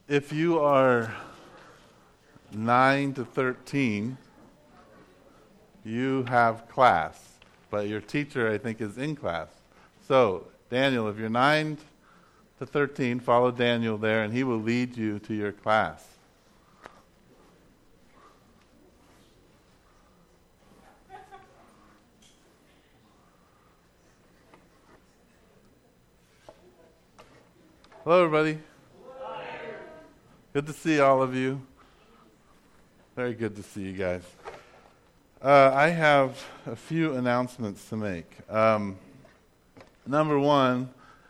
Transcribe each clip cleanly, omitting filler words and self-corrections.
If you are 9 to 13, you have class, but your teacher, I think, is in class. So, Daniel, if you're 9 to 13, follow Daniel there, and he will lead you to your class. Hello, everybody. Good to see all of you. Very good to see you guys. I have a few announcements to make. Number one,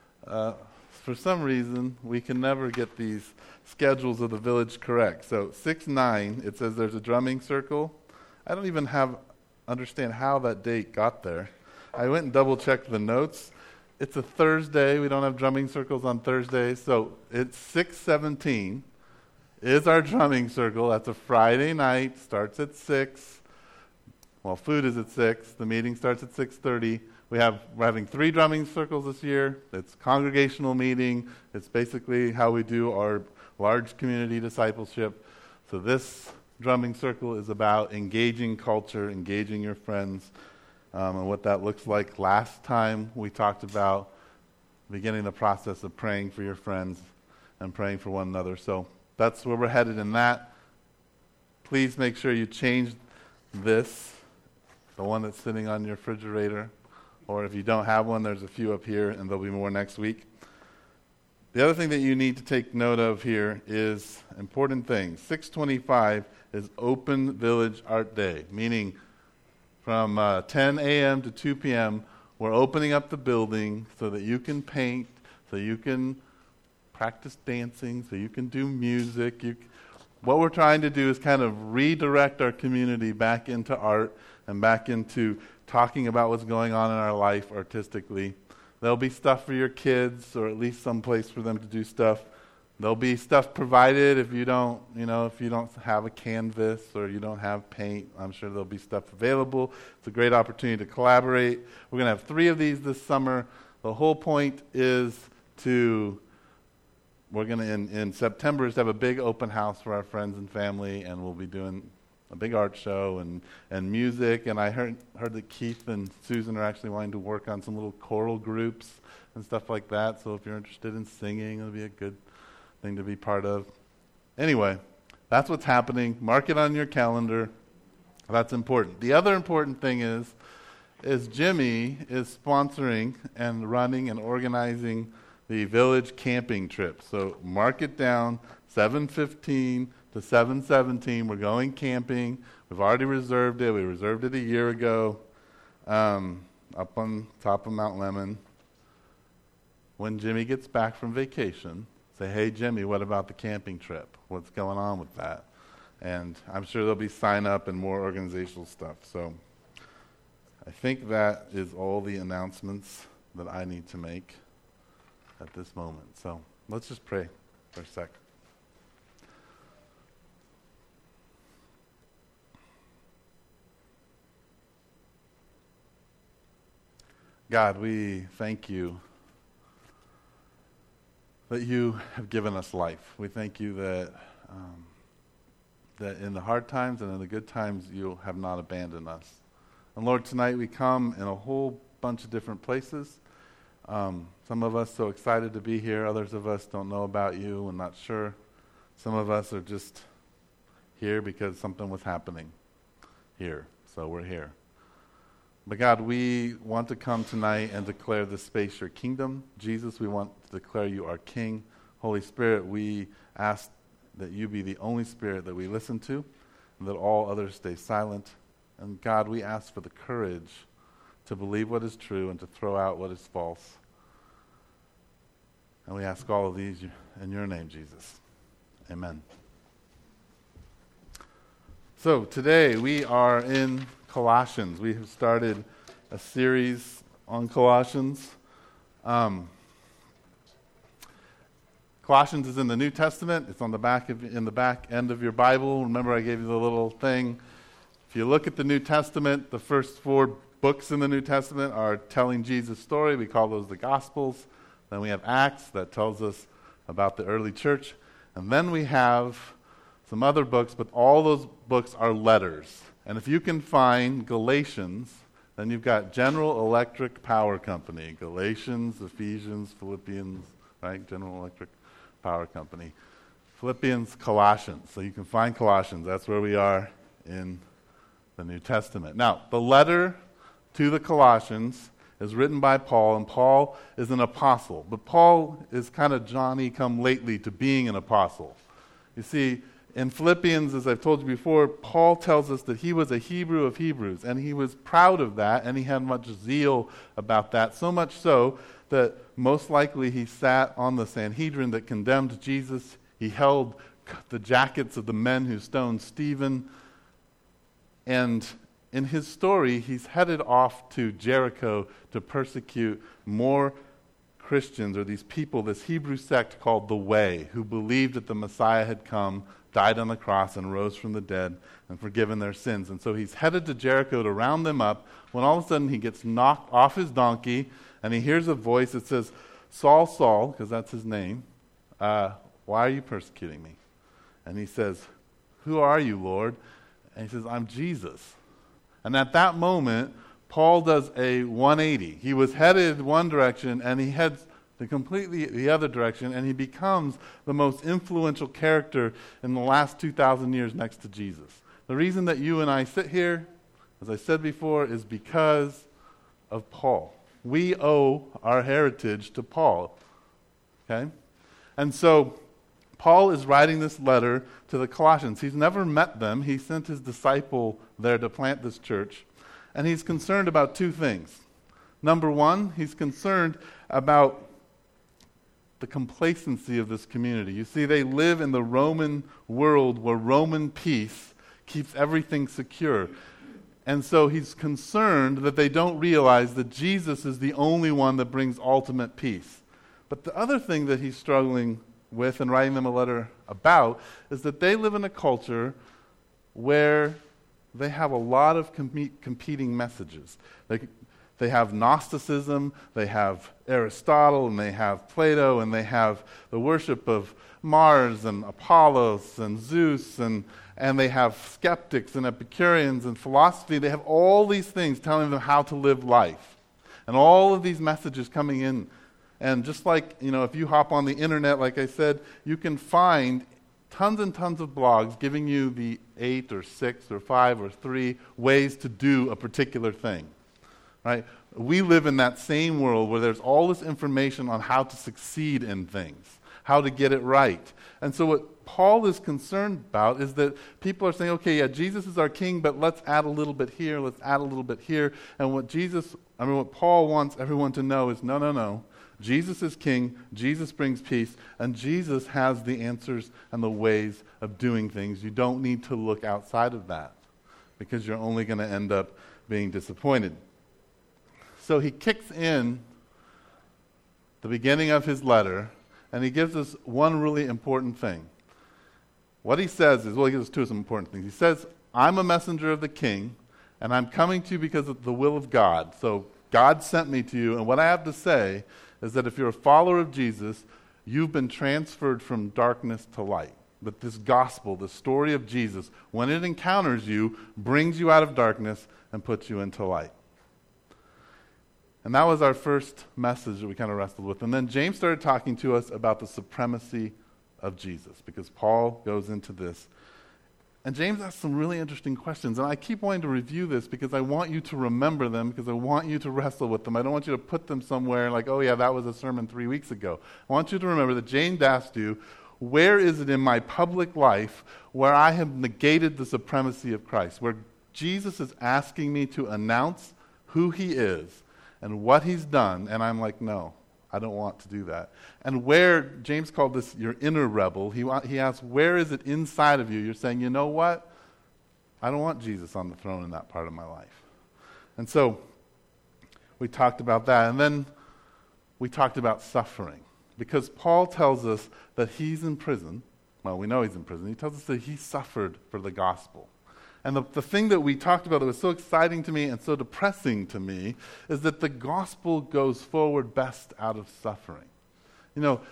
for some reason, we can never get these schedules of the village correct. So 6/9, it says there's a drumming circle. I don't even understand how that date got there. I went and double-checked the notes. It's a Thursday. We don't have drumming circles on Thursdays. So it's 6/17 is our drumming circle. That's a Friday night. Starts at 6. Well, food is at 6. The meeting starts at 6:30. We're having 3 drumming circles this year. It's congregational meeting. It's basically how we do our large community discipleship. So this drumming circle is about engaging culture, engaging your friends, and what that looks like. Last time we talked about beginning the process of praying for your friends and praying for one another. So that's where we're headed in that. Please make sure you change this, the one that's sitting on your refrigerator. Or if you don't have one, there's a few up here, and there'll be more next week. The other thing that you need to take note of here is important things. 6/25 is Open Village Art Day, meaning from 10 a.m. to 2 p.m., we're opening up the building so that you can paint, so you can practice dancing, so you can do music. What we're trying to do is kind of redirect our community back into art and back into talking about what's going on in our life artistically. There'll be stuff for your kids, or at least some place for them to do stuff. There'll be stuff provided if you don't have a canvas or you don't have paint. I'm sure there'll be stuff available. It's a great opportunity to collaborate. We're going to have 3 of these this summer. The whole point is we're going to, in September, is to have a big open house for our friends and family, and we'll be doing a big art show and music. And I heard that Keith and Susan are actually wanting to work on some little choral groups and stuff like that. So if you're interested in singing, it'll be a good thing to be part of. Anyway, that's what's happening. Mark it on your calendar. That's important. The other important thing is Jimmy is sponsoring and running and organizing the village camping trip. So mark it down, 7:15 to 7:17. We're going camping. We've already reserved it. We reserved it a year ago, up on top of Mount Lemmon. When Jimmy gets back from vacation, say, hey, Jimmy, what about the camping trip? What's going on with that? And I'm sure there'll be sign up and more organizational stuff. So I think that is all the announcements that I need to make at this moment. So let's just pray for a sec. God, we thank you that you have given us life. We thank you that in the hard times and in the good times, you have not abandoned us. And Lord, tonight we come in a whole bunch of different places. Some of us so excited to be here. Others of us don't know about you and not sure. Some of us are just here because something was happening here. So we're here. But God, we want to come tonight and declare this space your kingdom. Jesus, we want to declare you our King. Holy Spirit, we ask that you be the only Spirit that we listen to, and that all others stay silent. And God, we ask for the courage to believe what is true and to throw out what is false. And we ask all of these in your name, Jesus. Amen. So today we are in Colossians. We have started a series on Colossians. Colossians is in the New Testament. It's on the back in the back end of your Bible. Remember, I gave you the little thing. If you look at the New Testament, the first 4 books in the New Testament are telling Jesus' story. We call those the Gospels. Then we have Acts that tells us about the early church. And then we have some other books, but all those books are letters. And if you can find Galatians, then you've got General Electric Power Company. Galatians, Ephesians, Philippians, right? General Electric Power Company. Philippians, Colossians. So you can find Colossians. That's where we are in the New Testament. Now, the letter to the Colossians is written by Paul, and Paul is an apostle. But Paul is kind of Johnny-come-lately to being an apostle. You see, in Philippians, as I've told you before, Paul tells us that he was a Hebrew of Hebrews, and he was proud of that, and he had much zeal about that, so much so that most likely he sat on the Sanhedrin that condemned Jesus. He held the jackets of the men who stoned Stephen. And in his story, he's headed off to Jericho to persecute more Christians, or these people, this Hebrew sect called the Way, who believed that the Messiah had come, died on the cross, and rose from the dead and forgiven their sins. And so he's headed to Jericho to round them up, when all of a sudden he gets knocked off his donkey, and he hears a voice that says, "Saul, Saul," because that's his name, "why are you persecuting me?" And he says, "Who are you, Lord?" And he says, "I'm Jesus." And at that moment, Paul does a 180. He was headed one direction, and he heads completely the other direction, and he becomes the most influential character in the last 2,000 years next to Jesus. The reason that you and I sit here, as I said before, is because of Paul. We owe our heritage to Paul. Okay? And so Paul is writing this letter to the Colossians. He's never met them. He sent his disciple there to plant this church. And he's concerned about two things. Number one, he's concerned about the complacency of this community. You see, they live in the Roman world where Roman peace keeps everything secure. And so he's concerned that they don't realize that Jesus is the only one that brings ultimate peace. But the other thing that he's struggling with and writing them a letter about is that they live in a culture where they have a lot of competing messages. They have Gnosticism, they have Aristotle, and they have Plato, and they have the worship of Mars and Apollos and Zeus, and they have skeptics and Epicureans and philosophy. They have all these things telling them how to live life. And all of these messages coming in. And just like, if you hop on the internet, like I said, you can find tons and tons of blogs giving you the 8 or 6 or 5 or 3 ways to do a particular thing. Right? We live in that same world where there's all this information on how to succeed in things, how to get it right. And so what Paul is concerned about is that people are saying, okay, yeah, Jesus is our king, but let's add a little bit here, let's add a little bit here. And what Paul wants everyone to know is, no. Jesus is king, Jesus brings peace, and Jesus has the answers and the ways of doing things. You don't need to look outside of that, because you're only going to end up being disappointed. So he kicks in the beginning of his letter, and he gives us one really important thing. What he says is, he gives us two of some important things. He says, I'm a messenger of the king, and I'm coming to you because of the will of God. So God sent me to you, and what I have to say is that if you're a follower of Jesus, you've been transferred from darkness to light. But this gospel, the story of Jesus, when it encounters you, brings you out of darkness and puts you into light. And that was our first message that we kind of wrestled with. And then James started talking to us about the supremacy of Jesus, because Paul goes into this. And James asks some really interesting questions. And I keep wanting to review this because I want you to remember them, because I want you to wrestle with them. I don't want you to put them somewhere like, oh yeah, that was a sermon 3 weeks ago. I want you to remember that James asked you, where is it in my public life where I have negated the supremacy of Christ? Where Jesus is asking me to announce who he is and what he's done, and I'm like, no, I don't want to do that. And where, James called this your inner rebel, he asked, where is it inside of you? You're saying, you know what? I don't want Jesus on the throne in that part of my life. And so we talked about that. And then we talked about suffering. Because Paul tells us that he's in prison. Well, we know he's in prison. He tells us that he suffered for the gospel. And the thing that we talked about that was so exciting to me and so depressing to me is that the gospel goes forward best out of suffering.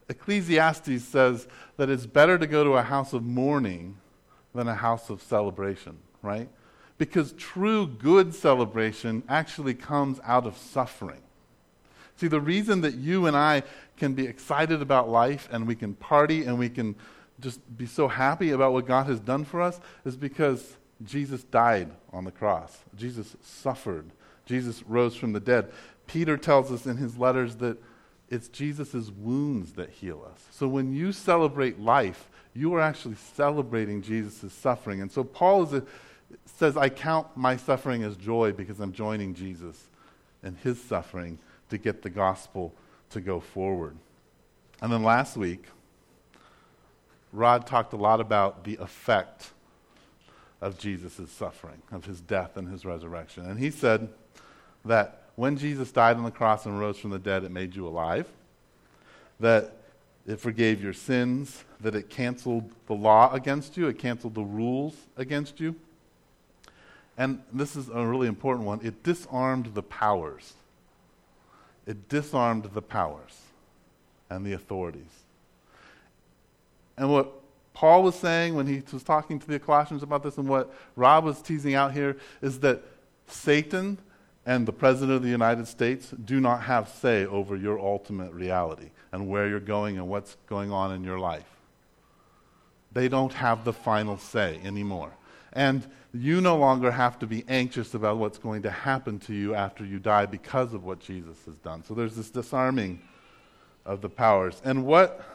Ecclesiastes says that it's better to go to a house of mourning than a house of celebration, right? Because true good celebration actually comes out of suffering. See, the reason that you and I can be excited about life and we can party and we can just be so happy about what God has done for us is because Jesus died on the cross. Jesus suffered. Jesus rose from the dead. Peter tells us in his letters that it's Jesus' wounds that heal us. So when you celebrate life, you are actually celebrating Jesus' suffering. And so Paul says, I count my suffering as joy because I'm joining Jesus in his suffering to get the gospel to go forward. And then last week, Rod talked a lot about the effect of Jesus' suffering, of his death and his resurrection. And he said that when Jesus died on the cross and rose from the dead, it made you alive, that it forgave your sins, that it canceled the law against you, it canceled the rules against you. And this is a really important one. It disarmed the powers. It disarmed the powers and the authorities. And what Paul was saying when he was talking to the Colossians about this and what Rob was teasing out here is that Satan and the President of the United States do not have say over your ultimate reality and where you're going and what's going on in your life. They don't have the final say anymore. And you no longer have to be anxious about what's going to happen to you after you die because of what Jesus has done. So there's this disarming of the powers. And what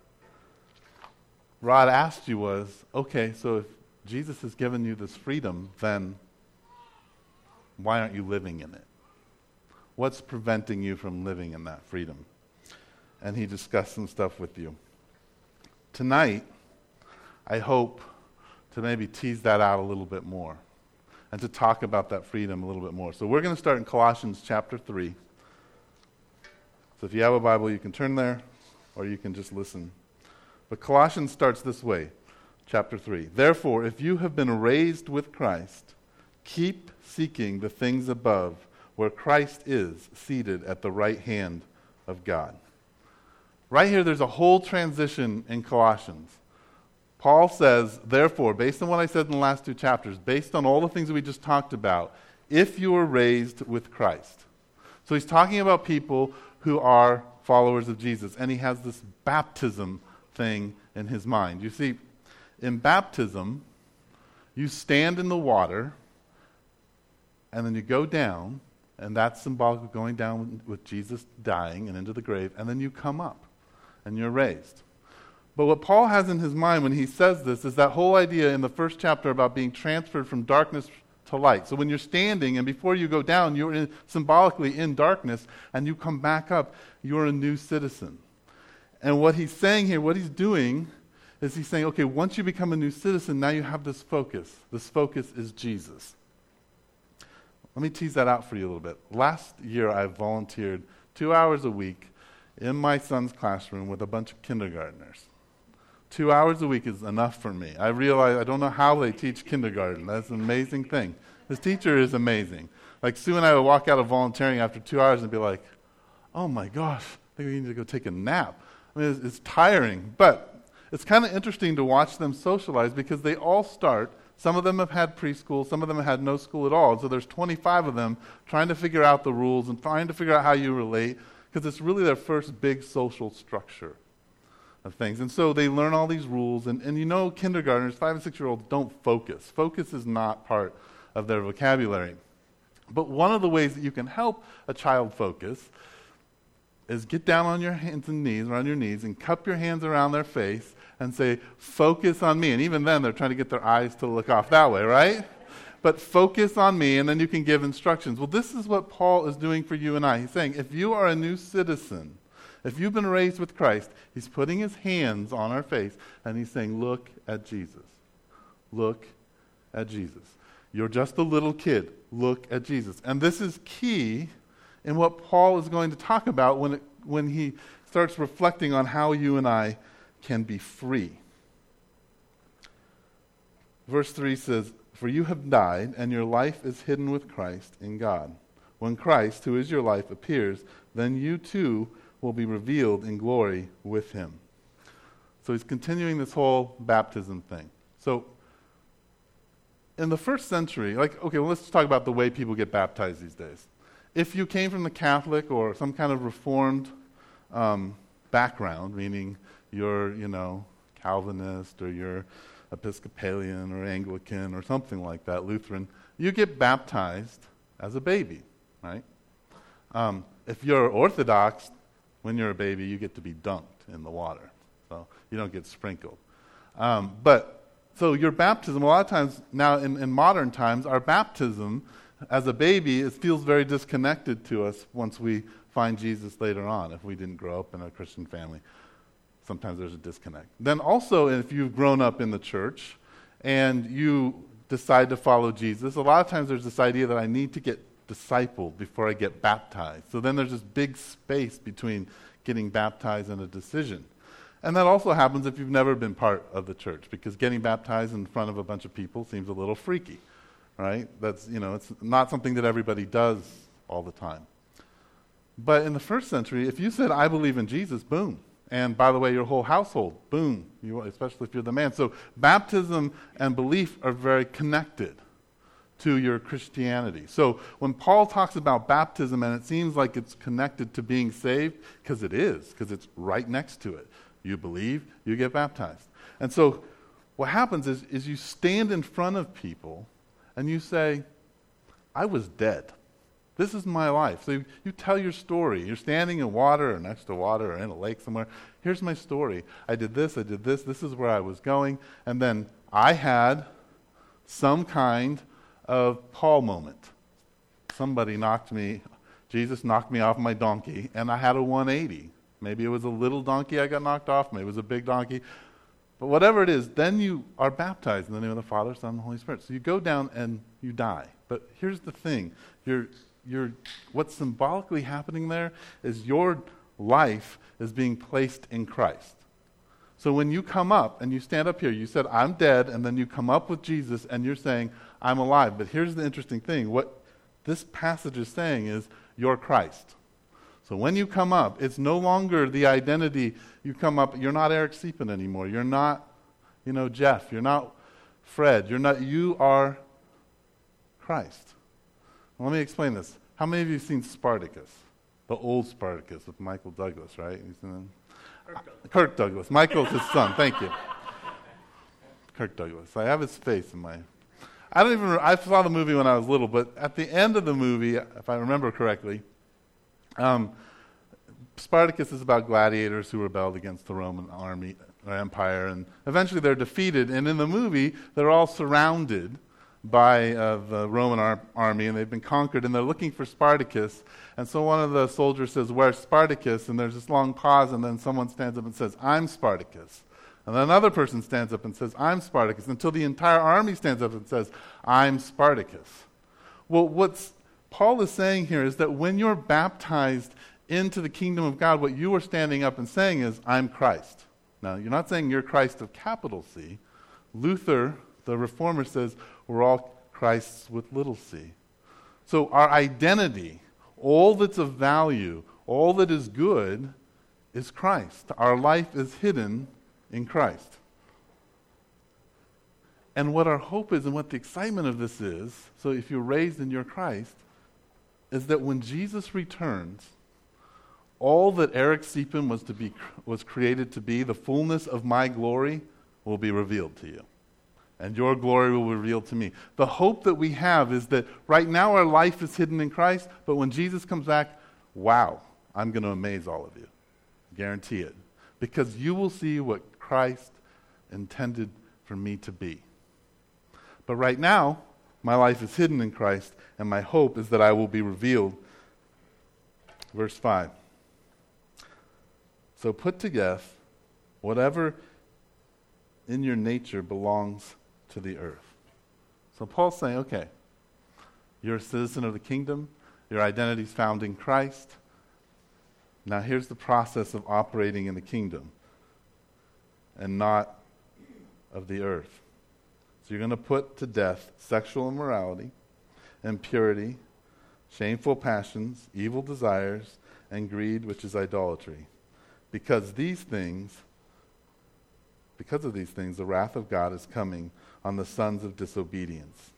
Rod asked you was, okay, so if Jesus has given you this freedom, then why aren't you living in it? What's preventing you from living in that freedom? And he discussed some stuff with you. Tonight, I hope to maybe tease that out a little bit more and to talk about that freedom a little bit more. So we're going to start in Colossians chapter 3. So if you have a Bible, you can turn there or you can just listen. But Colossians starts this way, chapter 3. Therefore, if you have been raised with Christ, keep seeking the things above, where Christ is seated at the right hand of God. Right here, there's a whole transition in Colossians. Paul says, therefore, based on what I said in the last two chapters, based on all the things that we just talked about, if you were raised with Christ. So he's talking about people who are followers of Jesus, and he has this baptism thing in his mind. You see, in baptism, you stand in the water, and then you go down, and that's symbolic of going down with Jesus dying and into the grave, and then you come up, and you're raised. But what Paul has in his mind when he says this is that whole idea in the first chapter about being transferred from darkness to light. So when you're standing, and before you go down, you're symbolically in darkness, and you come back up, you're a new citizen. And what he's saying here, what he's doing, is he's saying, okay, once you become a new citizen, now you have this focus. This focus is Jesus. Let me tease that out for you a little bit. Last year, I volunteered 2 hours a week in my son's classroom with a bunch of kindergartners. 2 hours a week is enough for me. I realize I don't know how they teach kindergarten. That's an amazing thing. This teacher is amazing. Like Sue and I would walk out of volunteering after 2 hours and be like, oh my gosh, I think we need to go take a nap. I mean, it's tiring, but it's kind of interesting to watch them socialize because they all start. Some of them have had preschool, some of them have had no school at all. And so there's 25 of them trying to figure out the rules and trying to figure out how you relate because it's really their first big social structure of things. And so they learn all these rules. And you know, kindergartners, 5 and 6-year-olds don't focus. Focus is not part of their vocabulary. But one of the ways that you can help a child focus is get down on your hands and knees, or on your knees, and cup your hands around their face and say, focus on me. And even then, they're trying to get their eyes to look off that way, right? But focus on me, and then you can give instructions. Well, this is what Paul is doing for you and I. He's saying, if you are a new citizen, if you've been raised with Christ, he's putting his hands on our face, and he's saying, look at Jesus. Look at Jesus. You're just a little kid. Look at Jesus. And this is key in what Paul is going to talk about when he starts reflecting on how you and I can be free. Verse 3 says, for you have died, and your life is hidden with Christ in God. When Christ, who is your life, appears, then you too will be revealed in glory with him. So he's continuing this whole baptism thing. So in the first century, let's talk about the way people get baptized these days. If you came from the Catholic or some kind of Reformed background, meaning you're, Calvinist or you're Episcopalian or Anglican or something like that, Lutheran, you get baptized as a baby, right? If you're Orthodox, when you're a baby, you get to be dunked in the water. So you don't get sprinkled. So your baptism, a lot of times now in modern times, our baptism as a baby, it feels very disconnected to us once we find Jesus later on, if we didn't grow up in a Christian family. Sometimes there's a disconnect. Then also, if you've grown up in the church and you decide to follow Jesus, a lot of times there's this idea that I need to get discipled before I get baptized. So then there's this big space between getting baptized and a decision. And that also happens if you've never been part of the church, because getting baptized in front of a bunch of people seems a little freaky, right? That's, it's not something that everybody does all the time. But in the first century, if you said, I believe in Jesus, boom. And by the way, your whole household, boom, especially if you're the man. So baptism and belief are very connected to your Christianity. So when Paul talks about baptism and it seems like it's connected to being saved, because it is, because it's right next to it. You believe, you get baptized. And so what happens is you stand in front of people and you say, I was dead. This is my life. So you tell your story. You're standing in water or next to water or in a lake somewhere. Here's my story. I did this, this is where I was going. And then I had some kind of Paul moment. Jesus knocked me off my donkey, and I had a 180. Maybe it was a little donkey I got knocked off. Maybe it was a big donkey. But whatever it is, then you are baptized in the name of the Father, Son, and the Holy Spirit. So you go down and you die. But here's the thing. What's symbolically happening there is your life is being placed in Christ. So when you come up and you stand up here, you said, I'm dead, and then you come up with Jesus and you're saying, I'm alive. But here's the interesting thing. What this passage is saying is, you're Christ. So when you come up, it's no longer the identity. You come up, you're not Eric Siepen anymore. You're not, Jeff. You're not Fred. You are Christ. Well, let me explain this. How many of you have seen Spartacus? The old Spartacus with Michael Douglas, right? Kirk Douglas. Michael's his son. Thank you. Kirk Douglas. I have his face in my... I saw the movie when I was little, but at the end of the movie, if I remember correctly, Spartacus is about gladiators who rebelled against the Roman army or empire, and eventually they're defeated. And in the movie, they're all surrounded by the Roman army, and they've been conquered, and they're looking for Spartacus. And so one of the soldiers says, "Where's Spartacus?" And there's this long pause, and then someone stands up and says, "I'm Spartacus." And then another person stands up and says, "I'm Spartacus," until the entire army stands up and says, "I'm Spartacus." Well, what's Paul is saying here is that when you're baptized into the kingdom of God, what you are standing up and saying is, I'm Christ. Now, you're not saying you're Christ of capital C. Luther, the reformer, says we're all Christs with little c. So our identity, all that's of value, all that is good, is Christ. Our life is hidden in Christ. And what our hope is and what the excitement of this is, so if you're raised in your Christ, is that when Jesus returns, all that Eric Siepen was created to be, the fullness of my glory, will be revealed to you. And your glory will be revealed to me. The hope that we have is that right now our life is hidden in Christ, but when Jesus comes back, wow, I'm going to amaze all of you. Guarantee it. Because you will see what Christ intended for me to be. But right now, my life is hidden in Christ, and my hope is that I will be revealed. Verse 5. So put to death whatever in your nature belongs to the earth. So Paul's saying, okay, you're a citizen of the kingdom. Your identity is found in Christ. Now here's the process of operating in the kingdom and not of the earth. So you're going to put to death sexual immorality, impurity, shameful passions, evil desires, and greed, which is idolatry. Because of these things, the wrath of God is coming on the sons of disobedience.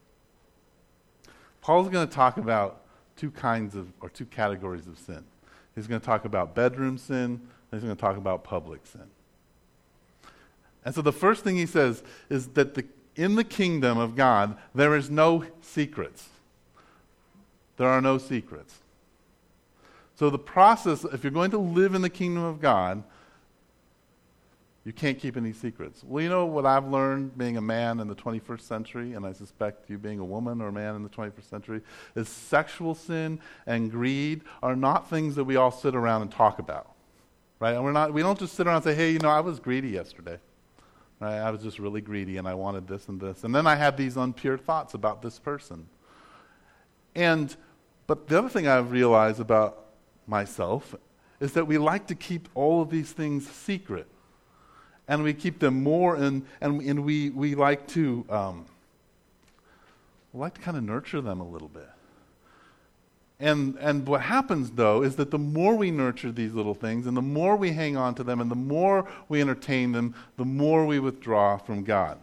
Paul's going to talk about two categories of sin. He's going to talk about bedroom sin, and he's going to talk about public sin. And so the first thing he says is that in the kingdom of God, there is no secrets. There are no secrets. So the process, if you're going to live in the kingdom of God, you can't keep any secrets. Well, you know what I've learned being a man in the 21st century, and I suspect you being a woman or a man in the 21st century, is sexual sin and greed are not things that we all sit around and talk about. Right? And we don't just sit around and say, hey, I was greedy yesterday. Right? I was just really greedy and I wanted this and this. And then I had these impure thoughts about this person. But the other thing I've realized about myself is that we like to keep all of these things secret. And we keep them more and we like to kind of nurture them a little bit. And what happens, though, is that the more we nurture these little things and the more we hang on to them and the more we entertain them, the more we withdraw from God.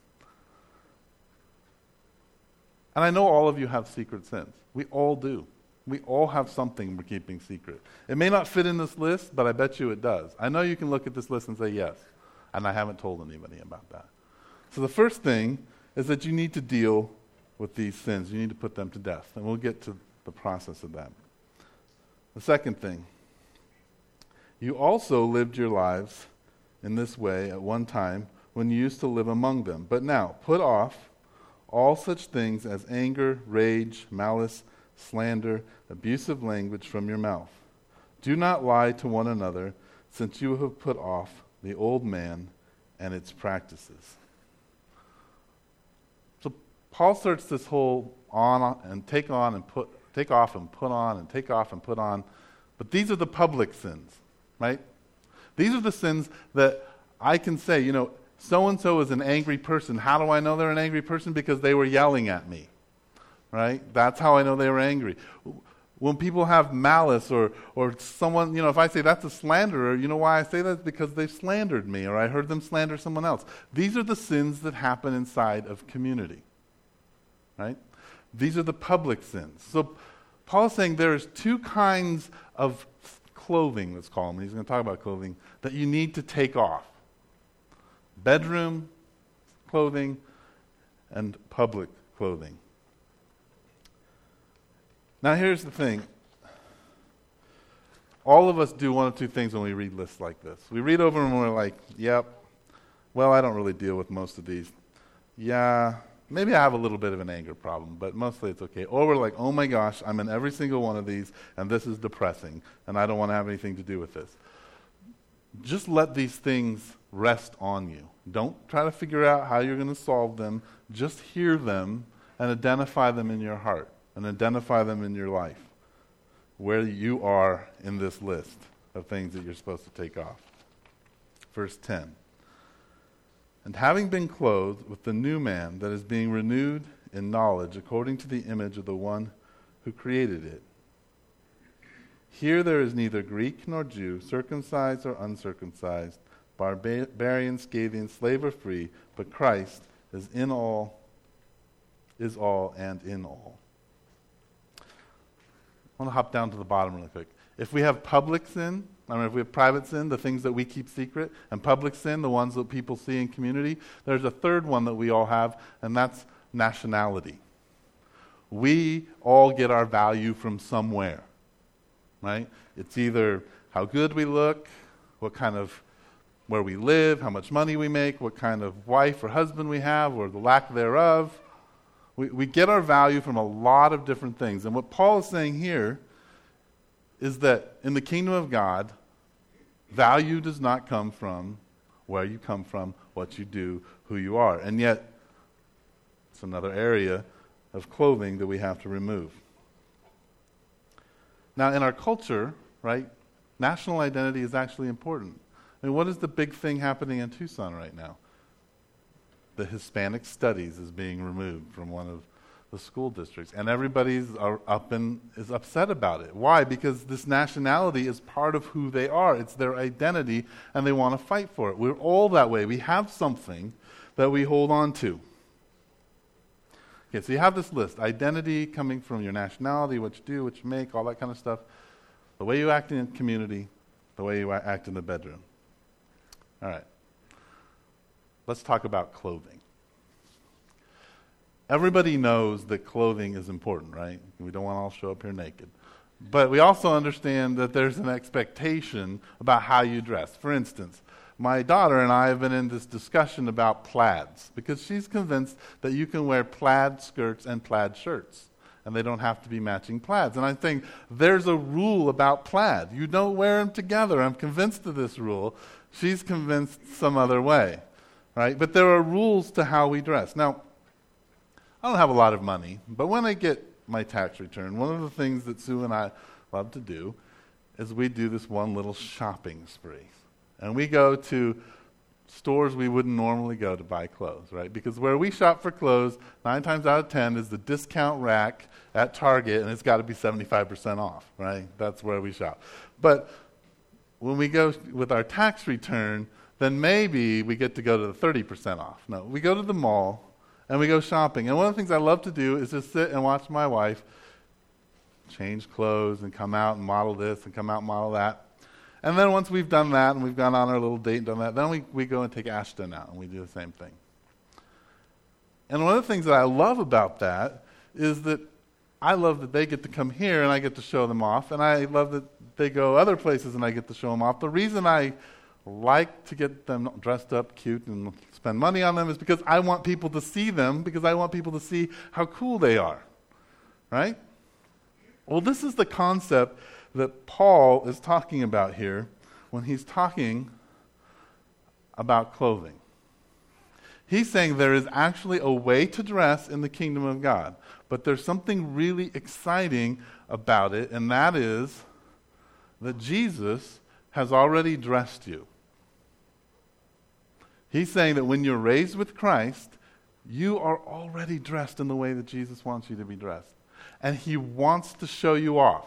And I know all of you have secret sins. We all do. We all have something we're keeping secret. It may not fit in this list, but I bet you it does. I know you can look at this list and say yes, and I haven't told anybody about that. So the first thing is that you need to deal with these sins. You need to put them to death, and we'll get to the process of that. The second thing, you also lived your lives in this way at one time when you used to live among them. But now, put off all such things as anger, rage, malice, slander, abusive language from your mouth. Do not lie to one another, since you have put off the old man and its practices. So Paul starts this whole take off and put on and take off and put on. But these are the public sins, right? These are the sins that I can say, so-and-so is an angry person. How do I know they're an angry person? Because they were yelling at me, right? That's how I know they were angry. When people have malice or someone, if I say that's a slanderer, you know why I say that? Because they slandered me or I heard them slander someone else. These are the sins that happen inside of community, right? These are the public sins. So Paul's saying there's two kinds of clothing, let's call them. He's going to talk about clothing that you need to take off. Bedroom clothing and public clothing. Now here's the thing. All of us do one of two things when we read lists like this. We read over them and we're like, yep, well, I don't really deal with most of these. Yeah, maybe I have a little bit of an anger problem, but mostly it's okay. Or we're like, oh my gosh, I'm in every single one of these, and this is depressing, and I don't want to have anything to do with this. Just let these things rest on you. Don't try to figure out how you're going to solve them. Just hear them and identify them in your heart and identify them in your life, where you are in this list of things that you're supposed to take off. Verse 10. And having been clothed with the new man that is being renewed in knowledge according to the image of the one who created it. Here there is neither Greek nor Jew, circumcised or uncircumcised, barbarian, Scythian, slave or free, but Christ is all, and in all. I want to hop down to the bottom really quick. If we have public sin, if we have private sin, the things that we keep secret, and public sin, the ones that people see in community, there's a third one that we all have, and that's nationality. We all get our value from somewhere, right? It's either how good we look, where we live, how much money we make, what kind of wife or husband we have, or the lack thereof. We get our value from a lot of different things. And what Paul is saying here is that in the kingdom of God, value does not come from where you come from, what you do, who you are. And yet, it's another area of clothing that we have to remove. Now, in our culture, right, national identity is actually important. What is the big thing happening in Tucson right now? The Hispanic studies is being removed from one of the school districts. And everybody's is upset about it. Why? Because this nationality is part of who they are. It's their identity, and they want to fight for it. We're all that way. We have something that we hold on to. Okay, so you have this list. Identity coming from your nationality, what you do, what you make, all that kind of stuff. The way you act in community, the way you act in the bedroom. All right. Let's talk about clothing. Everybody knows that clothing is important, right? We don't want to all show up here naked. But we also understand that there's an expectation about how you dress. For instance, my daughter and I have been in this discussion about plaids because she's convinced that you can wear plaid skirts and plaid shirts, and they don't have to be matching plaids. And I think there's a rule about plaid. You don't wear them together. I'm convinced of this rule. She's convinced some other way, right? But there are rules to how we dress. Now, I don't have a lot of money, but when I get my tax return, one of the things that Sue and I love to do is we do this one little shopping spree. And we go to stores we wouldn't normally go to buy clothes, right? Because where we shop for clothes, 9 times out of 10 is the discount rack at Target, and it's got to be 75% off, right? That's where we shop. But when we go with our tax return, then maybe we get to go to the 30% off. No, we go to the mall, and we go shopping. And one of the things I love to do is just sit and watch my wife change clothes and come out and model this and come out and model that. And then once we've done that and we've gone on our little date and done that, then we go and take Ashton out and we do the same thing. And one of the things that I love about that is that I love that they get to come here and I get to show them off. And I love that they go other places and I get to show them off. The reason I like to get them dressed up cute and spend money on them is because I want people to see them, because I want people to see how cool they are, right? Well, this is the concept that Paul is talking about here when he's talking about clothing. He's saying there is actually a way to dress in the kingdom of God, but there's something really exciting about it, and that is that Jesus has already dressed you. He's saying that when you're raised with Christ, you are already dressed in the way that Jesus wants you to be dressed. And he wants to show you off.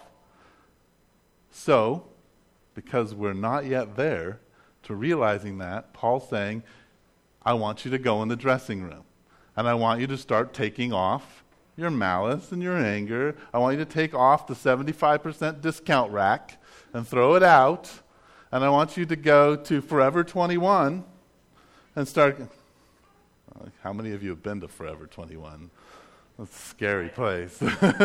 So, because we're not yet there to realizing that, Paul's saying, I want you to go in the dressing room. And I want you to start taking off your malice and your anger. I want you to take off the 75% discount rack and throw it out. And I want you to go to Forever 21 and start. How many of you have been to Forever 21? It's a scary place.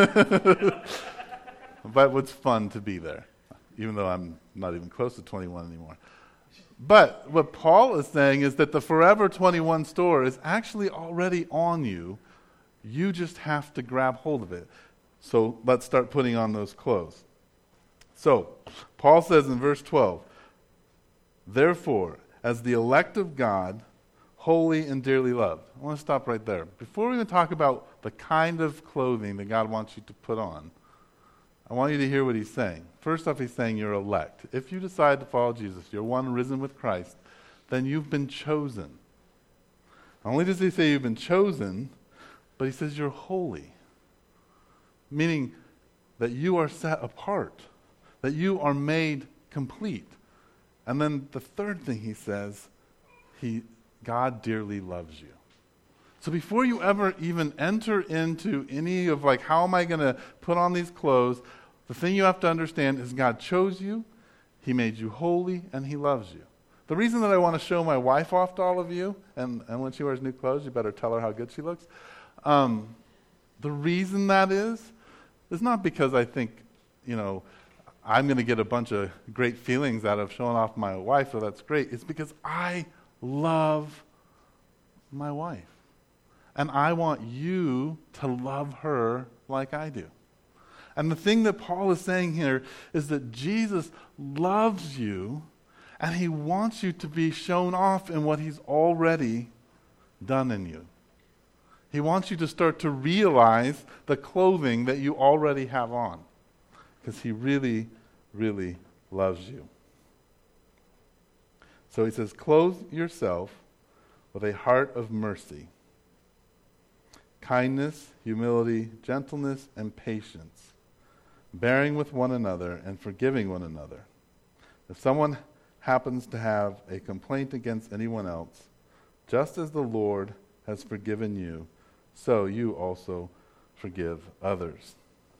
But it's fun to be there, even though I'm not even close to 21 anymore. But what Paul is saying is that the Forever 21 store is actually already on you. You just have to grab hold of it. So let's start putting on those clothes. So Paul says in verse 12, therefore, as the elect of God, holy and dearly loved. I want to stop right there. Before we even talk about the kind of clothing that God wants you to put on, I want you to hear what he's saying. First off, he's saying you're elect. If you decide to follow Jesus, you're one risen with Christ, then you've been chosen. Not only does he say you've been chosen, but he says you're holy. Meaning that you are set apart, that you are made complete. And then the third thing he says, God dearly loves you. So before you ever even enter into any of how am I going to put on these clothes, the thing you have to understand is God chose you, he made you holy, and he loves you. The reason that I want to show my wife off to all of you, and when she wears new clothes, you better tell her how good she looks. The reason that is not because I think, I'm going to get a bunch of great feelings out of showing off my wife, so that's great. It's because I love my wife. And I want you to love her like I do. And the thing that Paul is saying here is that Jesus loves you, and he wants you to be shown off in what he's already done in you. He wants you to start to realize the clothing that you already have on, because he really, really loves you. So he says, clothe yourself with a heart of mercy, kindness, humility, gentleness, and patience, bearing with one another and forgiving one another. If someone happens to have a complaint against anyone else, just as the Lord has forgiven you, so you also forgive others.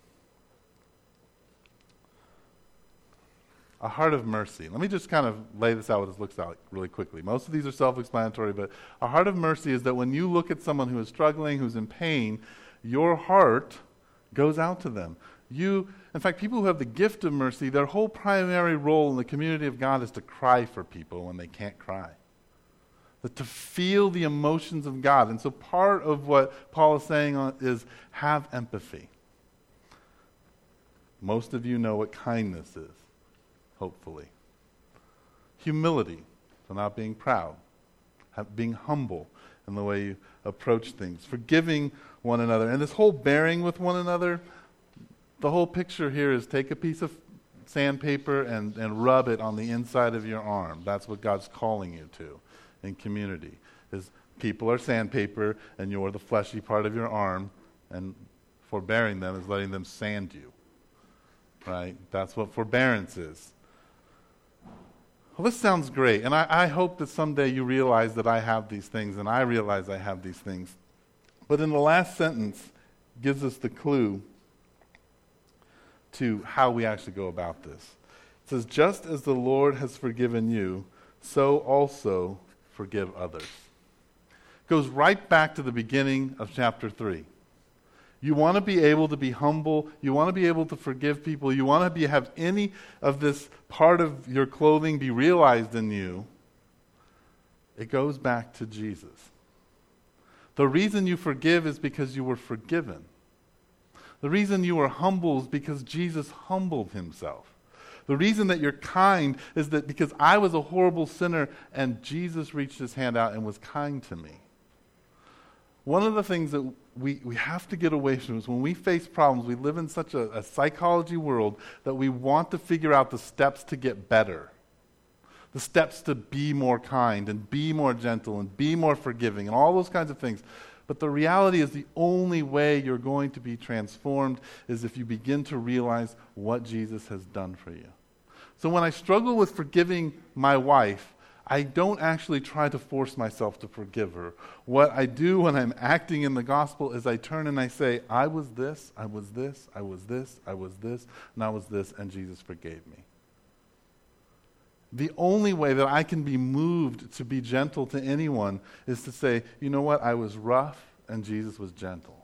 A heart of mercy. Let me just kind of lay this out what this looks like really quickly. Most of these are self-explanatory, but a heart of mercy is that when you look at someone who is struggling, who's in pain, your heart goes out to them. In fact, people who have the gift of mercy, their whole primary role in the community of God is to cry for people when they can't cry. But to feel the emotions of God. And so part of what Paul is saying is have empathy. Most of you know what kindness is. Hopefully. Humility, so not being proud. Being humble in the way you approach things. Forgiving one another. And this whole bearing with one another, the whole picture here is take a piece of sandpaper and rub it on the inside of your arm. That's what God's calling you to in community. Is people are sandpaper and you're the fleshy part of your arm, and forbearing them is letting them sand you. Right? That's what forbearance is. Well, this sounds great, and I hope that someday you realize that I have these things, and I realize I have these things. But in the last sentence, gives us the clue to how we actually go about this. It says, just as the Lord has forgiven you, so also forgive others. It goes right back to the beginning of chapter 3. You want to be able to be humble. You want to be able to forgive people. You want to have any of this part of your clothing be realized in you. It goes back to Jesus. The reason you forgive is because you were forgiven. The reason you are humble is because Jesus humbled himself. The reason that you're kind is that because I was a horrible sinner and Jesus reached his hand out and was kind to me. One of the things that we have to get away from is when we face problems, we live in such a psychology world that we want to figure out the steps to get better. The steps to be more kind and be more gentle and be more forgiving and all those kinds of things. But the reality is the only way you're going to be transformed is if you begin to realize what Jesus has done for you. So when I struggle with forgiving my wife, I don't actually try to force myself to forgive her. What I do when I'm acting in the gospel is I turn and I say, I was this, I was this, I was this, I was this, and I was this, and Jesus forgave me. The only way that I can be moved to be gentle to anyone is to say, you know what, I was rough, and Jesus was gentle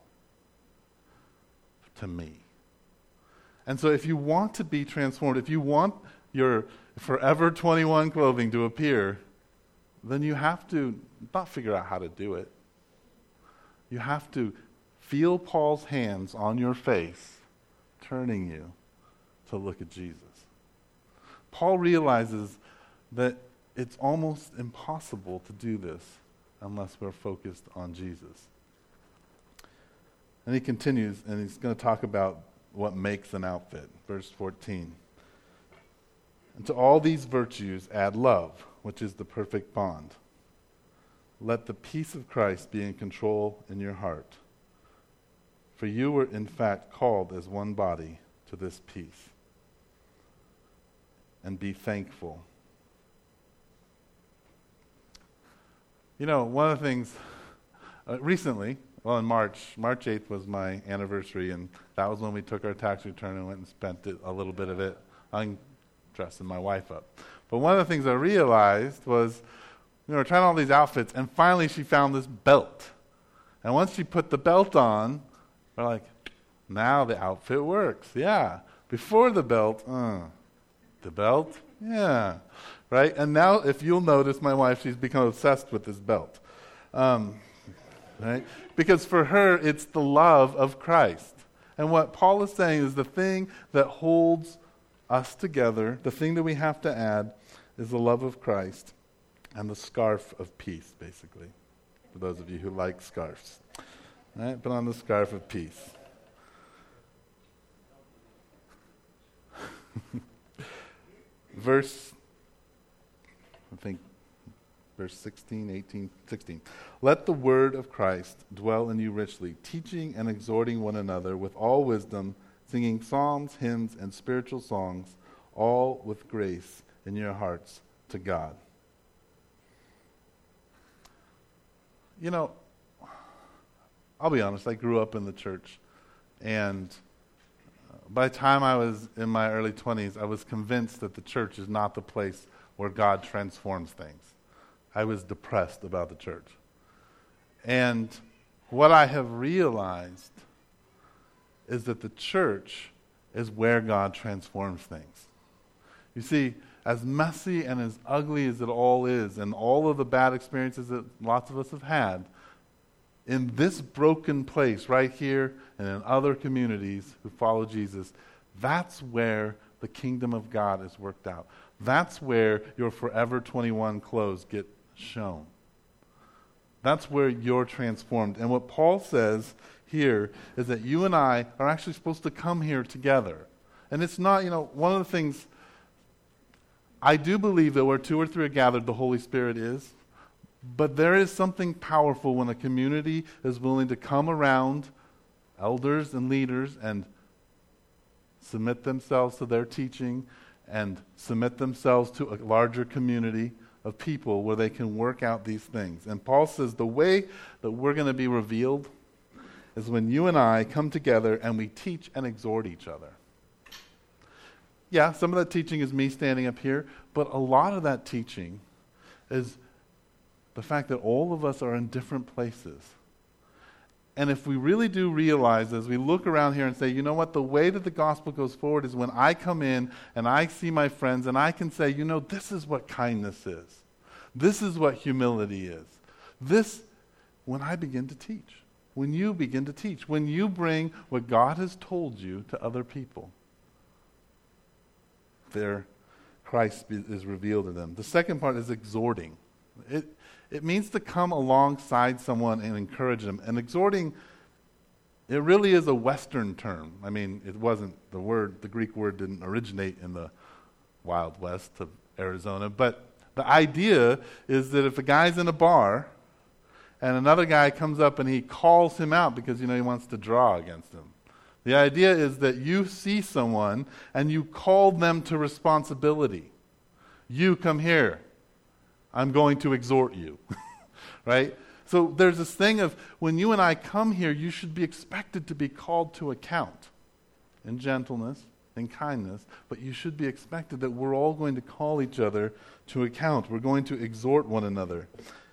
to me. And so if you want to be transformed, if you want your Forever 21 clothing to appear, then you have to not figure out how to do it. You have to feel Paul's hands on your face, turning you to look at Jesus. Paul realizes that it's almost impossible to do this unless we're focused on Jesus. And he continues, and he's going to talk about what makes an outfit. Verse 14. And to all these virtues add love, which is the perfect bond. Let the peace of Christ be in control in your heart. For you were in fact called as one body to this peace. And be thankful. You know, one of the things, recently, well, in March 8th was my anniversary, and that was when we took our tax return and went and spent a little bit of it on dressing my wife up. But one of the things I realized was, we were trying all these outfits, and finally she found this belt. And once she put the belt on, we're like, now the outfit works. Yeah. Before the belt, the belt? Yeah. Right? And now, if you'll notice, my wife, she's become obsessed with this belt. Right? Because for her, it's the love of Christ. And what Paul is saying is the thing that holds us together, the thing that we have to add, is the love of Christ and the scarf of peace, basically. For those of you who like scarves. Right? Put on the scarf of peace. Verse, I think, verse 16, 18, 16. Let the word of Christ dwell in you richly, teaching and exhorting one another with all wisdom, singing psalms, hymns, and spiritual songs, all with grace in your hearts to God. You know, I'll be honest, I grew up in the church, and by the time I was in my early 20s, I was convinced that the church is not the place where God transforms things. I was depressed about the church. And what I have realized is that the church is where God transforms things. You see, as messy and as ugly as it all is, and all of the bad experiences that lots of us have had, in this broken place right here and in other communities who follow Jesus, that's where the kingdom of God is worked out. That's where your Forever 21 clothes get shown. That's where you're transformed. And what Paul says here is that you and I are actually supposed to come here together. And it's not, one of the things, I do believe that where two or three are gathered, the Holy Spirit is. But there is something powerful when a community is willing to come around elders and leaders and submit themselves to their teaching and submit themselves to a larger community of people where they can work out these things. And Paul says the way that we're going to be revealed is when you and I come together and we teach and exhort each other. Yeah, some of that teaching is me standing up here, but a lot of that teaching is the fact that all of us are in different places. And if we really do realize, as we look around here and say, you know what, the way that the gospel goes forward is when I come in and I see my friends and I can say, this is what kindness is. This is what humility is. This, when I begin to teach, when you begin to teach, when you bring what God has told you to other people, there Christ is revealed to them. The second part is exhorting. It means to come alongside someone and encourage them. And exhorting, it really is a Western term. I mean, it wasn't the Greek word didn't originate in the Wild West of Arizona. But the idea is that if a guy's in a bar and another guy comes up and he calls him out because, he wants to draw against him. The idea is that you see someone and you call them to responsibility. You come here. I'm going to exhort you, right? So there's this thing of when you and I come here, you should be expected to be called to account in gentleness, in kindness, but you should be expected that we're all going to call each other to account. We're going to exhort one another.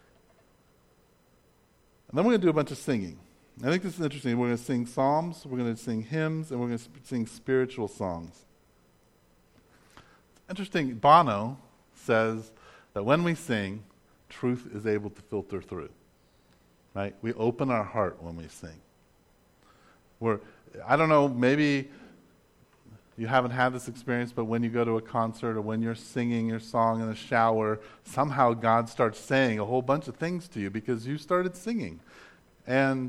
And then we're going to do a bunch of singing. I think this is interesting. We're going to sing psalms, we're going to sing hymns, and we're going to sing spiritual songs. It's interesting. Bono says that when we sing, truth is able to filter through, right? We open our heart when we sing. I don't know, maybe you haven't had this experience, but when you go to a concert or when you're singing your song in the shower, somehow God starts saying a whole bunch of things to you because you started singing. And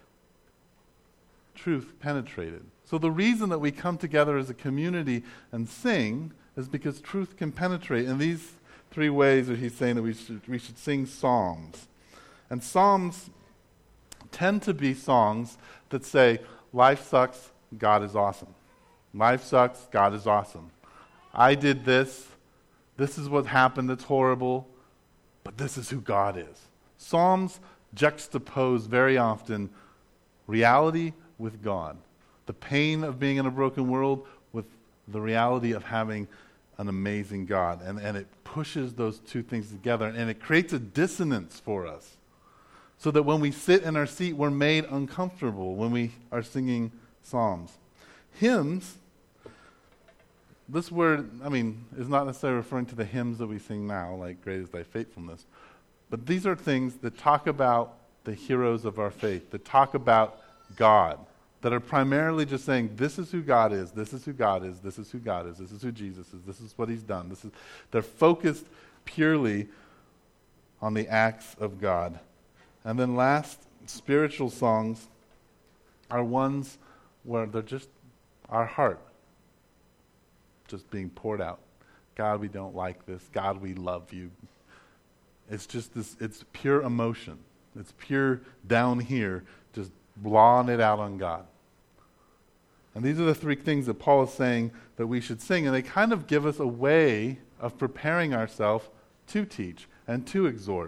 truth penetrated. So the reason that we come together as a community and sing is because truth can penetrate. And these three ways that he's saying that we should sing psalms. And psalms tend to be songs that say, life sucks, God is awesome. Life sucks, God is awesome. I did this is what happened that's horrible, but this is who God is. Psalms juxtapose very often reality with God. The pain of being in a broken world with the reality of having an amazing God. And it pushes those two things together, and it creates a dissonance for us. So that when we sit in our seat, we're made uncomfortable when we are singing psalms. Hymns, this word, is not necessarily referring to the hymns that we sing now, like Great is Thy Faithfulness. But these are things that talk about the heroes of our faith, that talk about God, that are primarily just saying, this is who God is, this is who God is, this is who God is, this is who Jesus is, this is what he's done. They're focused purely on the acts of God. And then last, spiritual songs are ones where they're just our heart just being poured out. God, we don't like this. God, we love you. It's just this, it's pure emotion. It's pure down here, just blawing it out on God. And these are the three things that Paul is saying that we should sing, and they kind of give us a way of preparing ourselves to teach and to exhort.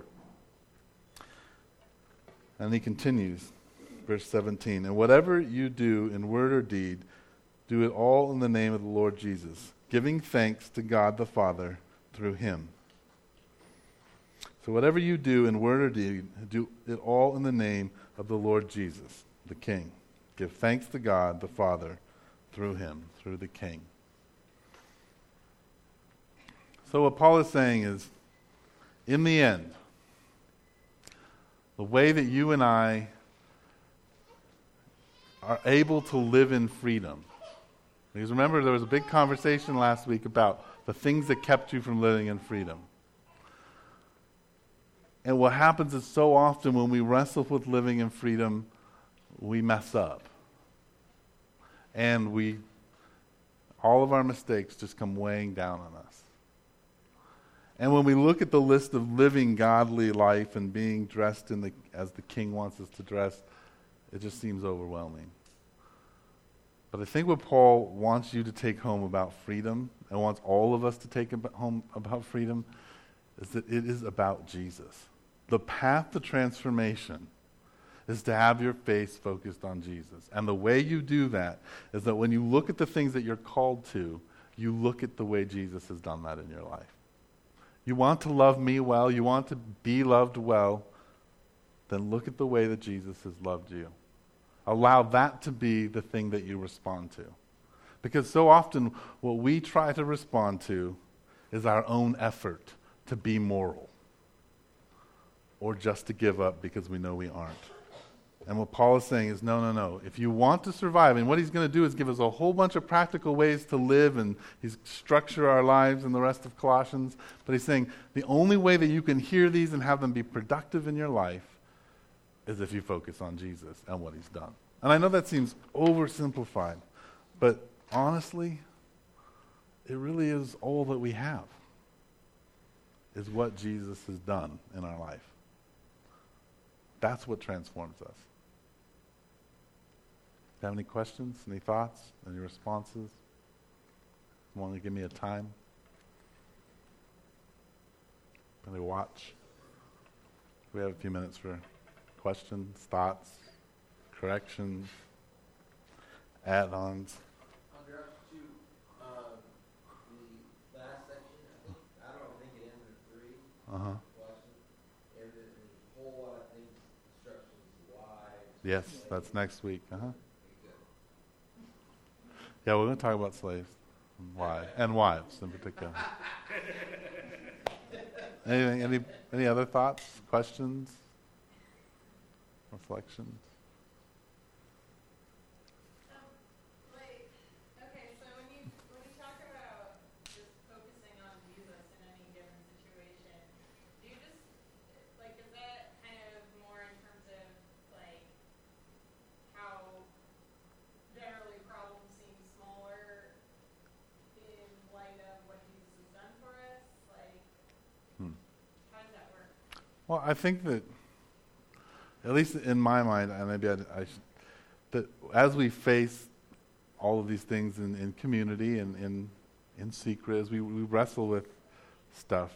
And he continues, verse 17, and whatever you do in word or deed, do it all in the name of the Lord Jesus, giving thanks to God the Father through him. So whatever you do in word or deed, do it all in the name of the Lord Jesus, the King. Give thanks to God the Father through him, through the King. So what Paul is saying is, in the end, the way that you and I are able to live in freedom. Because remember, there was a big conversation last week about the things that kept you from living in freedom. And what happens is so often when we wrestle with living in freedom, we mess up. And all of our mistakes just come weighing down on us. And when we look at the list of living godly life and being dressed as the King wants us to dress, it just seems overwhelming. But I think what Paul wants you to take home about freedom, and wants all of us to take home about freedom, is that it is about Jesus. The path to transformation is to have your face focused on Jesus. And the way you do that is that when you look at the things that you're called to, you look at the way Jesus has done that in your life. You want to love me well, you want to be loved well, then look at the way that Jesus has loved you. Allow that to be the thing that you respond to. Because so often what we try to respond to is our own effort to be moral. Or just to give up because we know we aren't. And what Paul is saying is, no. If you want to survive, and what he's going to do is give us a whole bunch of practical ways to live, and he's structure our lives in the rest of Colossians. But he's saying the only way that you can hear these and have them be productive in your life is if you focus on Jesus and what he's done. And I know that seems oversimplified, but honestly, it really is all that we have, is what Jesus has done in our life. That's what transforms us. Do you have any questions, any thoughts, any responses? Want to give me a time? Any watch? We have a few minutes for questions, thoughts, corrections, add-ons. Under to the last section, I don't think it ended at 3. Uh-huh. There's a whole lot of things, instructions, why. Yes, that's next week. Uh-huh. Yeah, we're going to talk about slaves and why, and wives in particular. Any other thoughts, questions, reflections? So when you talk about just focusing on Jesus in any given situation, do you just is that kind of more in terms of how generally problems seem smaller in light of what Jesus has done for us? How does that work? Well, I think that, at least in my mind, and maybe I should, that as we face all of these things in community and in secret, as we wrestle with stuff,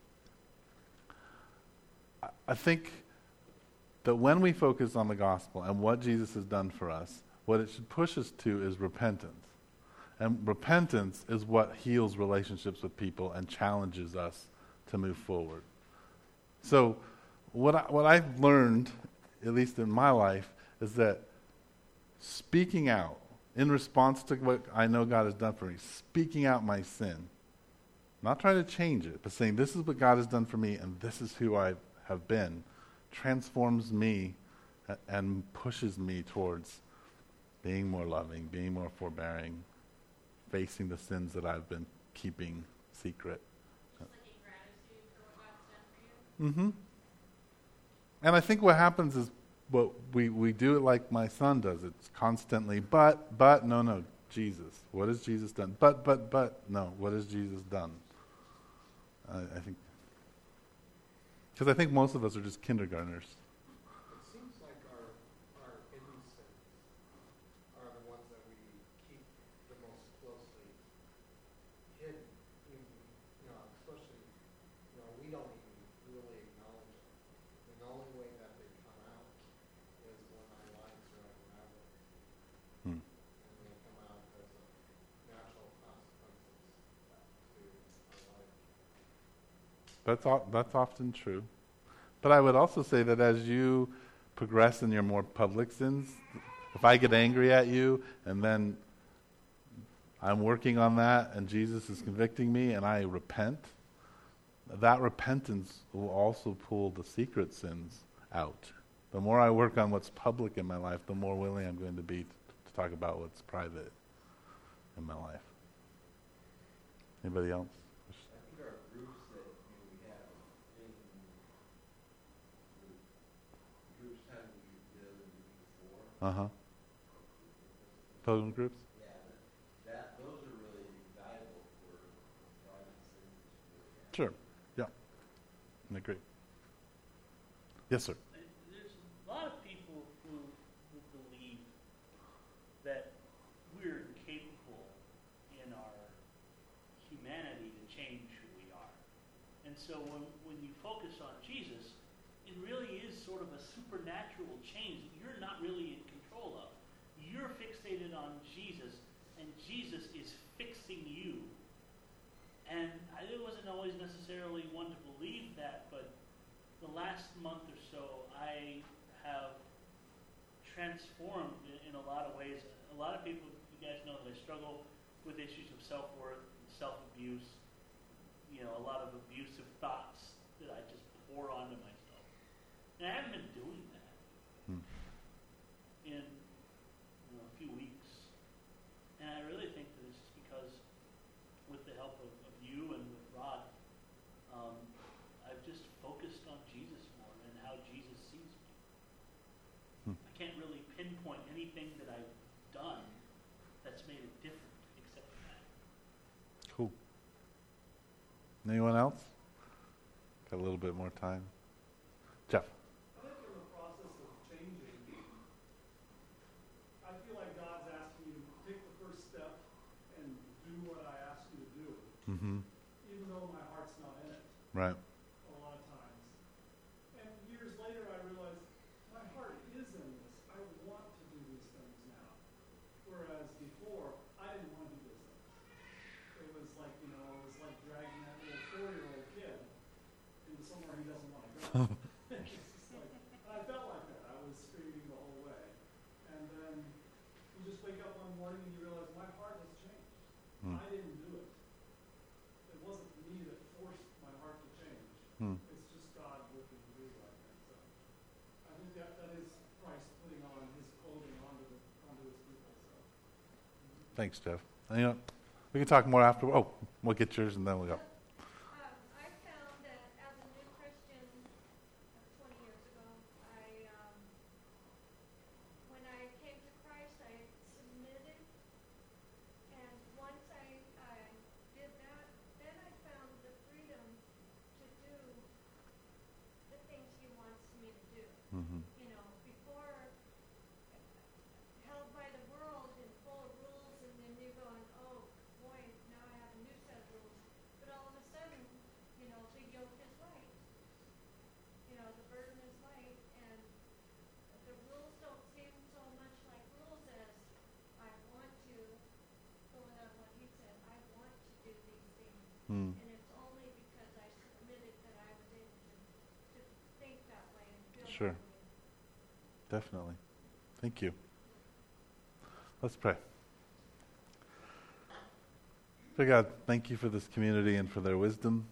I think that when we focus on the gospel and what Jesus has done for us, what it should push us to is repentance. And repentance is what heals relationships with people and challenges us to move forward. So what I've learned, at least in my life, is that speaking out in response to what I know God has done for me, speaking out my sin, not trying to change it, but saying this is what God has done for me and this is who I have been, transforms me and pushes me towards being more loving, being more forbearing, facing the sins that I've been keeping secret. Just in gratitude for what God's done for you? Mm-hmm. And I think what happens is what we do it like my son does. It's constantly, but, no, Jesus. What has Jesus done? But, no, what has Jesus done? I think Because I think most of us are just kindergartners. It seems like our hidden sins are the ones that we keep the most closely hidden. Especially, we don't even really acknowledge them. And the only way that they come out is when our lives are unraveled. Hmm. And they come out as a natural consequences to our life. That's often true. But I would also say that as you progress in your more public sins, if I get angry at you and then I'm working on that and Jesus is convicting me and I repent, that repentance will also pull the secret sins out. The more I work on what's public in my life, the more willing I'm going to be to talk about what's private in my life. Anybody else? I think our groups that we have in the groups time we did the week before. Uh-huh. Pilgrim groups? Yeah, those are really valuable for private sins that you really have. Sure. Yeah. I agree. Yes, sir. There's a lot of people who believe that we're incapable in our humanity to change who we are. And so when you focus on Jesus, it really is sort of a supernatural change that you're not really in control of. You're fixated on Jesus, and Jesus is fixing you. And I wasn't always necessarily one to believe that, but the last month or so, I have transformed in a lot of ways. A lot of people, you guys know that I struggle with issues of self-worth, self-abuse, a lot of abusive thoughts that I just pour onto myself. And I haven't been doing that in a few weeks. And I really think that it's because with the help of you and with Rod, I've just focused on Jesus more and how Jesus sees me. I can't really pinpoint anything that I've done that's made it different except for that. Cool. Anyone else? Got a little bit more time. Jeff. I think in the process of changing, I feel like God's asking you to take the first step and do what I ask you to do, Mm-hmm. even though my heart's not in it Right. a lot of times. And years later, I realized my heart is in this. I want to do these things now. Whereas before, I didn't want to do those things. It was like, it was like dragging that little 4-year-old kid into somewhere he doesn't want to go. It's just like, and I felt like that. I was screaming the whole way. And then you just wake up one morning and you realize my heart has changed. Mm. I didn't do it. It wasn't me that forced my heart to change. Mm. It's just God working through like that. So I think that is Christ putting on his clothing onto his people. So Thanks, Jeff. We can talk more after. Oh, we'll get yours and then we'll go. I found that as a new Christian 20 years ago, when I came to Christ, I submitted, and once I did that, then I found the freedom to do the things He wants me to do. Mm-hmm. Before held by the world and full of rules, and then you're going, oh boy, now I have a new set of rules. But all of a sudden, the yoke is light. The burden is light, and the rules don't seem so much like rules as I want to, going on what he said, I want to do these things. Mm. And it's only because I submitted that I was able to think that way and feel Sure. that way. Definitely. Thank you. Let's pray. Dear God, thank you for this community and for their wisdom.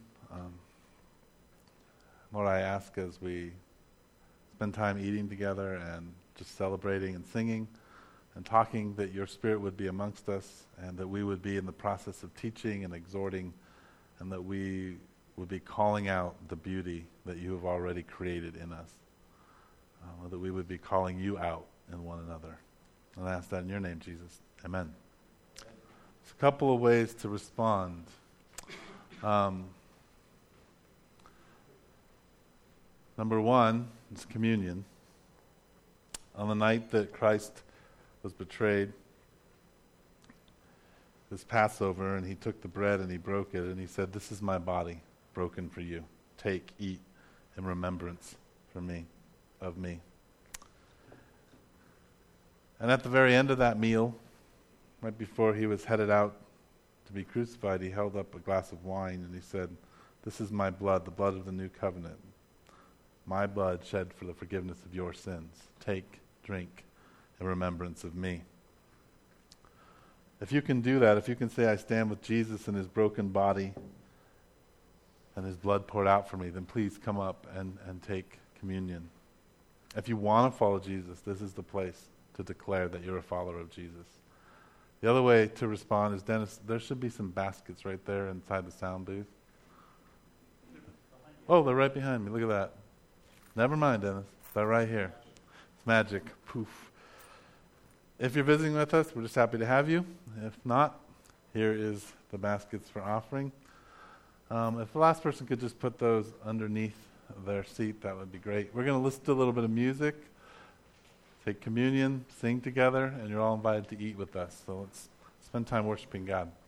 Lord, I ask as we spend time eating together and just celebrating and singing and talking that your Spirit would be amongst us and that we would be in the process of teaching and exhorting and that we would be calling out the beauty that you have already created in us. That we would be calling you out in one another. And I ask that in your name, Jesus. Amen. There's a couple of ways to respond. Number one is communion. On the night that Christ was betrayed, this Passover, and he took the bread and he broke it, and he said, "This is my body broken for you. Take, eat in remembrance of me. And at the very end of that meal, right before he was headed out to be crucified, he held up a glass of wine and he said, "This is my blood, the blood of the new covenant. My blood shed for the forgiveness of your sins. Take, drink in remembrance of me." If you can do that, if you can say, "I stand with Jesus in his broken body and his blood poured out for me," then please come up and take communion. If you want to follow Jesus, this is the place to declare that you're a follower of Jesus. The other way to respond is, Dennis, there should be some baskets right there inside the sound booth. Oh, they're right behind me. Look at that. Never mind, Dennis. They're right here. It's magic. Poof. If you're visiting with us, we're just happy to have you. If not, here is the baskets for offering. If the last person could just put those underneath their seat, that would be great. We're going to listen to a little bit of music, take communion, sing together, and you're all invited to eat with us. So let's spend time worshiping God.